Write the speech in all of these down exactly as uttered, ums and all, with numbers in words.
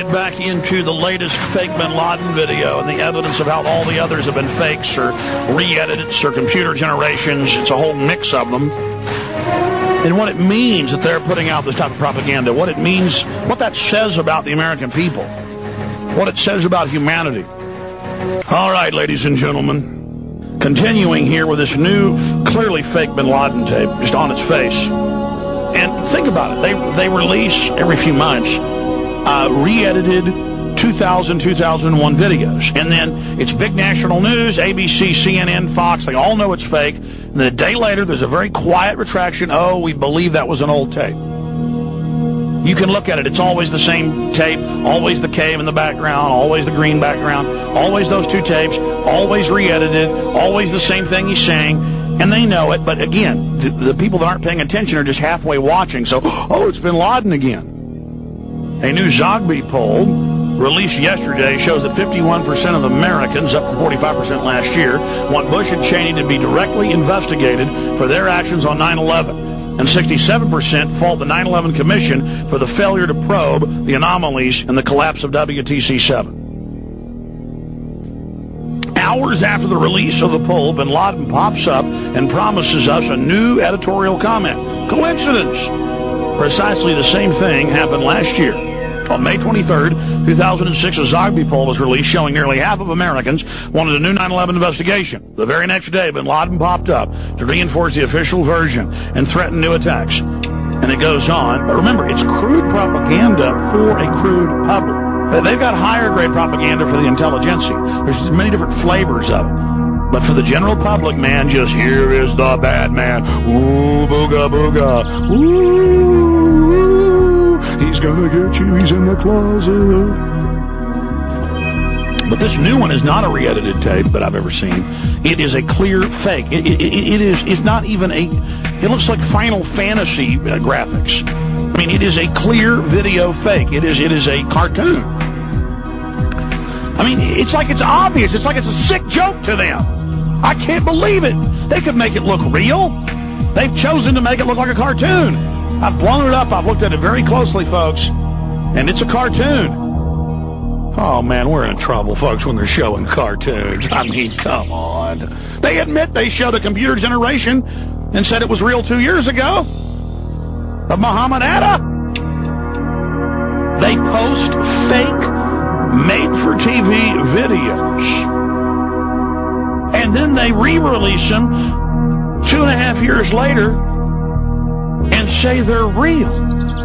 get back into the latest fake bin Laden video and the evidence of how all the others have been fakes or re-edits or computer generations. It's a whole mix of them. And what it means that they're putting out this type of propaganda, what it means, what that says about the American people, what it says about humanity. All right, ladies and gentlemen, continuing here with this new, clearly fake bin Laden tape, just on its face. And think about it. They they release every few months uh, re-edited two thousand, two thousand one videos. And then it's big national news, A B C, C N N, Fox. They all know it's fake. And then a day later, there's a very quiet retraction. Oh, we believe that was an old tape. You can look at it. It's always the same tape, always the cave in the background, always the green background, always those two tapes, always re-edited, always the same thing he's saying. And they know it, but again, the, the people that aren't paying attention are just halfway watching. So, oh, it's bin Laden again. A new Zogby poll released yesterday shows that fifty-one percent of Americans, up from forty-five percent last year, want Bush and Cheney to be directly investigated for their actions on nine eleven. And sixty-seven percent fault the nine eleven Commission for the failure to probe the anomalies in the collapse of W T C seven. Hours after the release of the poll, bin Laden pops up and promises us a new editorial comment. Coincidence? Precisely the same thing happened last year. On May twenty-third, two thousand six, a Zogby poll was released showing nearly half of Americans wanted a new nine eleven investigation. The very next day, bin Laden popped up to reinforce the official version and threaten new attacks. And it goes on. But remember, it's crude propaganda for a crude public. They've got higher grade propaganda for the intelligentsia. There's many different flavors of it. But for the general public, man, just here is the bad man. Ooh, booga, booga. Ooh, he's gonna get you. He's in the closet. But this new one is not a re-edited tape that I've ever seen. It is a clear fake. It, it, it is it's not even a... It looks like Final Fantasy uh, graphics. I mean, it is a clear video fake. It is it is a cartoon. I mean, it's like it's obvious. It's like it's a sick joke to them. I can't believe it. They could make it look real. They've chosen to make it look like a cartoon. I've blown it up. I've looked at it very closely, folks. And it's a cartoon. Oh, man, we're in trouble, folks, when they're showing cartoons. I mean, come on. They admit they showed a computer generation and said it was real two years ago. Of Muhammad Atta. They post fake made-for-T V videos. And then they re-release them two and a half years later and say they're real.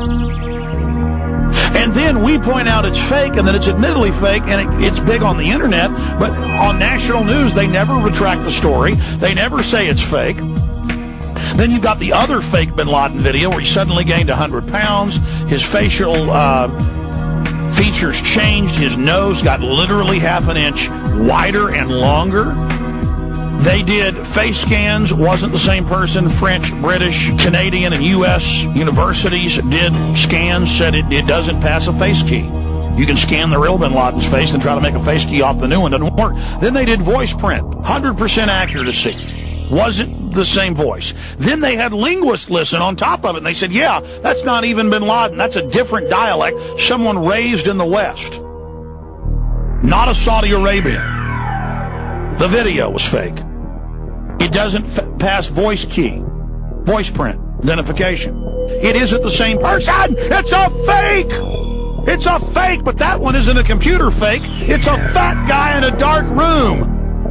And then we point out it's fake and that it's admittedly fake and it, it's big on the internet, but on national news they never retract the story. They never say it's fake. Then you've got the other fake bin Laden video where he suddenly gained one hundred pounds. His facial uh, features changed. His nose got literally half an inch wider and longer. They did face scans. Wasn't the same person. French, British, Canadian, and U S universities did scans. Said it, it doesn't pass a face key. You can scan the real bin Laden's face and try to make a face key off the new one. Doesn't work. Then they did voice print. one hundred percent accuracy. Wasn't the same voice. Then they had linguists listen on top of it, and they said, yeah, that's not even bin Laden. That's a different dialect, someone raised in the West. Not a Saudi Arabian. The video was fake. It doesn't f- pass voice key, voice print, identification. It isn't the same person. It's a fake. It's a fake, but that one isn't a computer fake. It's a fat guy in a dark room.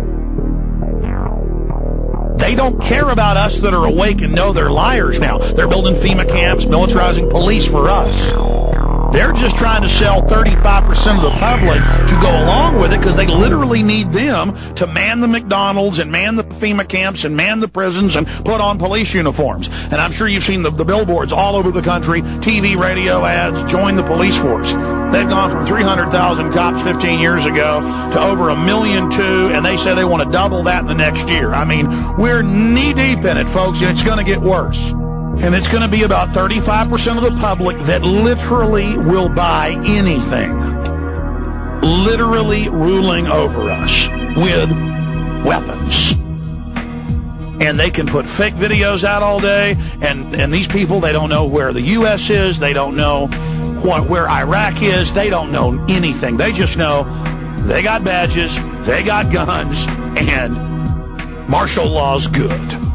They don't care about us that are awake and know they're liars now. They're building FEMA camps, militarizing police for us. They're just trying to sell thirty-five percent of the public to go along with it because they literally need them to man the McDonald's and man the FEMA camps and man the prisons and put on police uniforms. And I'm sure you've seen the, the billboards all over the country, T V, radio ads, join the police force. They've gone from three hundred thousand cops fifteen years ago to over a million two, and they say they want to double that in the next year. I mean, we're knee-deep in it, folks, and it's going to get worse. And it's going to be about thirty-five percent of the public that literally will buy anything. Literally ruling over us with weapons. And they can put fake videos out all day, and, and these people, they don't know where the U S is, they don't know what, where Iraq is. They don't know anything. They just know they got badges, they got guns, and martial law's good.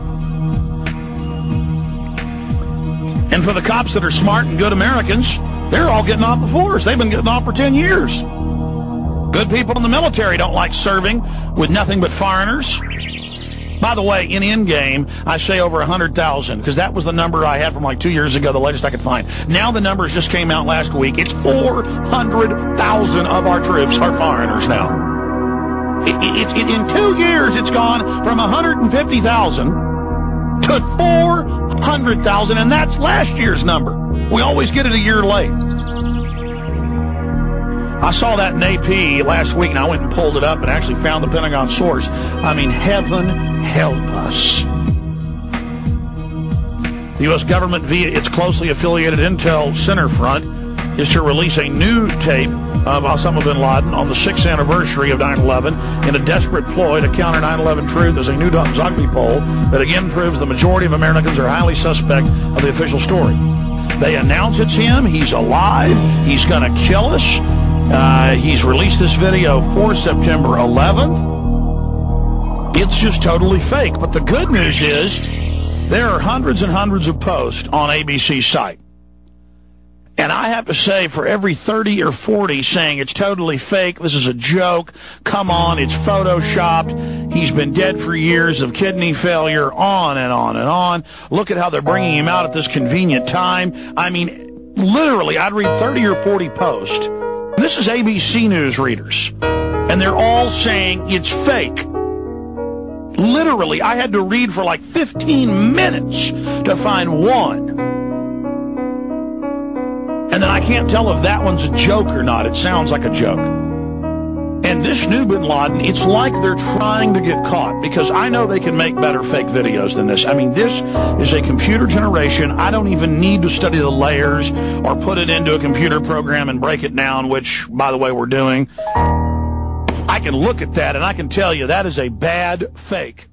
And for the cops that are smart and good Americans, they're all getting off the force. They've been getting off for ten years. Good people in the military don't like serving with nothing but foreigners. By the way, in Endgame, I say over one hundred thousand, because that was the number I had from like two years ago, the latest I could find. Now the numbers just came out last week. It's four hundred thousand of our troops are foreigners now. It, it, it, in two years, it's gone from one hundred fifty thousand to four hundred thousand, and that's last year's number. We always get it a year late. I saw that in A P last week, and I went and pulled it up and actually found the Pentagon source. I mean, heaven help us. The U S government, via its closely affiliated Intel Center Front, is to release a new tape of Osama bin Laden on the sixth anniversary of nine eleven in a desperate ploy to counter nine eleven truth as a new Zogby poll that again proves the majority of Americans are highly suspect of the official story. They announce it's him. He's alive. He's going to kill us. Uh, he's released this video for September eleventh. It's just totally fake. But the good news is there are hundreds and hundreds of posts on A B C's site. And I have to say, for every thirty or forty saying it's totally fake, this is a joke, come on, it's photoshopped, he's been dead for years of kidney failure, on and on and on. Look at how they're bringing him out at this convenient time. I mean, literally, I'd read thirty or forty posts. This is A B C News readers, and they're all saying it's fake. Literally, I had to read for like fifteen minutes to find one. And then I can't tell if that one's a joke or not. It sounds like a joke. And this new bin Laden, it's like they're trying to get caught, because I know they can make better fake videos than this. I mean, this is a computer generation. I don't even need to study the layers or put it into a computer program and break it down, which, by the way, we're doing. I can look at that and I can tell you that is a bad fake.